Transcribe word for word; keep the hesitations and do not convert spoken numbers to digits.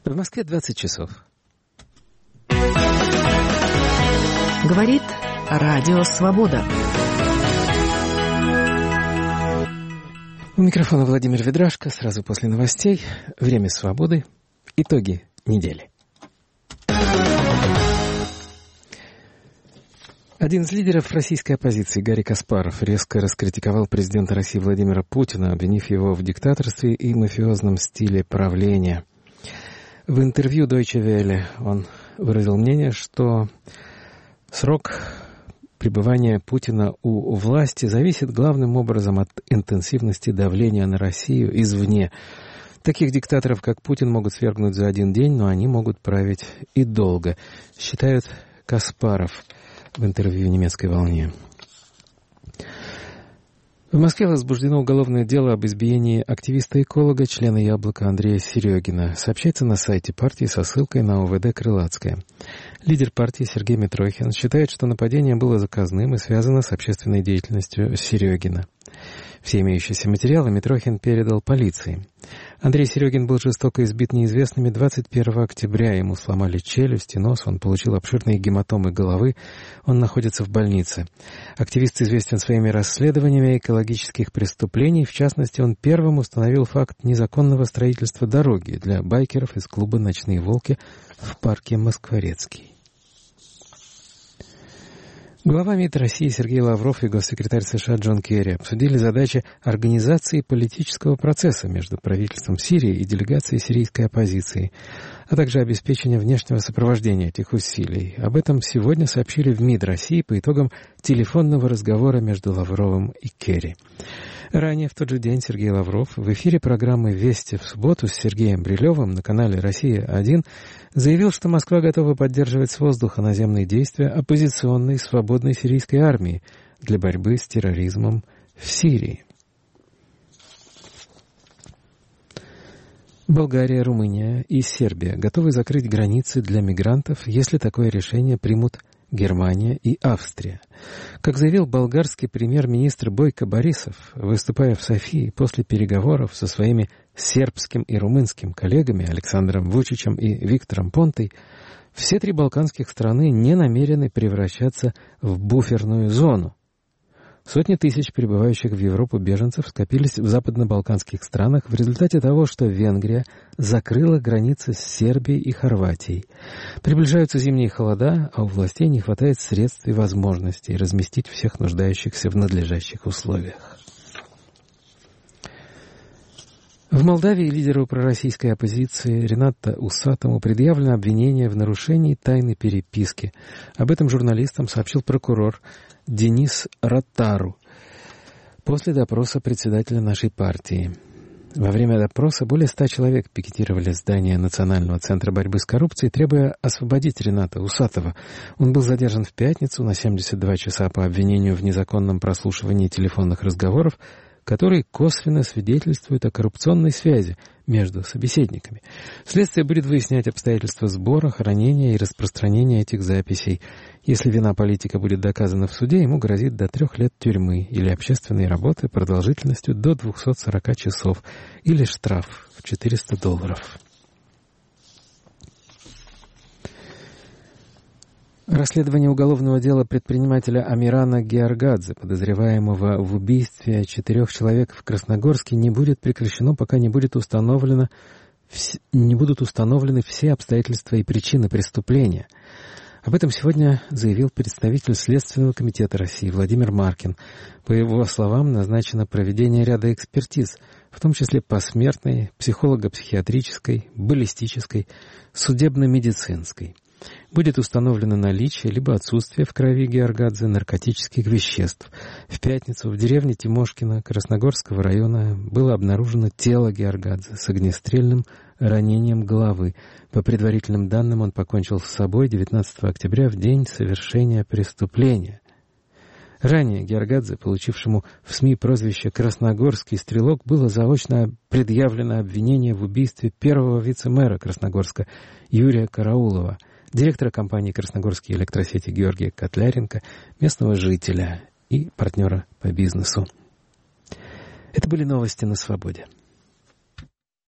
В Москве двадцать часов. Говорит Радио Свобода. У микрофона Владимир Ведрашко. Сразу после новостей. Время свободы. Итоги недели. Один из лидеров российской оппозиции, Гарри Каспаров, резко раскритиковал президента России Владимира Путина, обвинив его в диктаторстве и мафиозном стиле правления. В интервью Deutsche Welle он выразил мнение, что срок пребывания Путина у власти зависит главным образом от интенсивности давления на Россию извне. Таких диктаторов, как Путин, могут свергнуть за один день, но они могут править и долго, считает Каспаров в интервью «Немецкой волне». В Москве возбуждено уголовное дело об избиении активиста-эколога, члена «Яблока» Андрея Серегина. Сообщается на сайте партии со ссылкой на ОВД «Крылатская». Лидер партии Сергей Митрохин считает, что нападение было заказным и связано с общественной деятельностью Серегина. Все имеющиеся материалы Митрохин передал полиции. Андрей Серегин был жестоко избит неизвестными двадцать первого октября. Ему сломали челюсть и нос, он получил обширные гематомы головы, он находится в больнице. Активист известен своими расследованиями экологических преступлений. В частности, он первым установил факт незаконного строительства дороги для байкеров из клуба «Ночные волки» в парке Москворецкий. Глава МИД России Сергей Лавров и госсекретарь США Джон Керри обсудили задачи организации политического процесса между правительством Сирии и делегацией сирийской оппозиции, а также обеспечения внешнего сопровождения этих усилий. Об этом сегодня сообщили в МИД России по итогам телефонного разговора между Лавровым и Керри. Ранее в тот же день Сергей Лавров в эфире программы «Вести в субботу» с Сергеем Брилевым на канале «Россия-один» заявил, что Москва готова поддерживать с воздуха наземные действия оппозиционной свободной сирийской армии для борьбы с терроризмом в Сирии. Болгария, Румыния и Сербия готовы закрыть границы для мигрантов, если такое решение примут Германия и Австрия. Как заявил болгарский премьер-министр Бойко Борисов, выступая в Софии после переговоров со своими сербским и румынским коллегами Александром Вучичем и Виктором Понтой, все три балканских страны не намерены превращаться в буферную зону. Сотни тысяч прибывающих в Европу беженцев скопились в западно-балканских странах в результате того, что Венгрия закрыла границы с Сербией и Хорватией. Приближаются зимние холода, а у властей не хватает средств и возможностей разместить всех нуждающихся в надлежащих условиях. В Молдавии лидеру пророссийской оппозиции Ринату Усатому предъявлено обвинение в нарушении тайны переписки. Об этом журналистам сообщил прокурор Денис Ротару после допроса председателя нашей партии. Во время допроса более ста человек пикетировали здание Национального центра борьбы с коррупцией, требуя освободить Рината Усатова. Он был задержан в пятницу на семьдесят два часа по обвинению в незаконном прослушивании телефонных разговоров, которые косвенно свидетельствуют о коррупционной связи между собеседниками. Следствие будет выяснять обстоятельства сбора, хранения и распространения этих записей. Если вина политика будет доказана в суде, ему грозит до трех лет тюрьмы или общественной работы продолжительностью до двухсот сорока часов или штраф в четыреста долларов. Расследование уголовного дела предпринимателя Амирана Георгадзе, подозреваемого в убийстве четырех человек в Красногорске, не будет прекращено, пока не будет установлено, не будут установлены все обстоятельства и причины преступления. Об этом сегодня заявил представитель Следственного комитета России Владимир Маркин. По его словам, назначено проведение ряда экспертиз, в том числе посмертной, психолого-психиатрической, баллистической, судебно-медицинской. Будет установлено наличие либо отсутствие в крови Георгадзе наркотических веществ. В пятницу в деревне Тимошкино Красногорского района было обнаружено тело Георгадзе с огнестрельным ранением головы. По предварительным данным, он покончил с собой девятнадцатого октября в день совершения преступления. Ранее Георгадзе, получившему в СМИ прозвище «Красногорский стрелок», было заочно предъявлено обвинение в убийстве первого вице-мэра Красногорска Юрия Караулова, директора компании «Красногорские электросети» Георгия Котляренко, местного жителя и партнера по бизнесу. Это были новости на Свободе.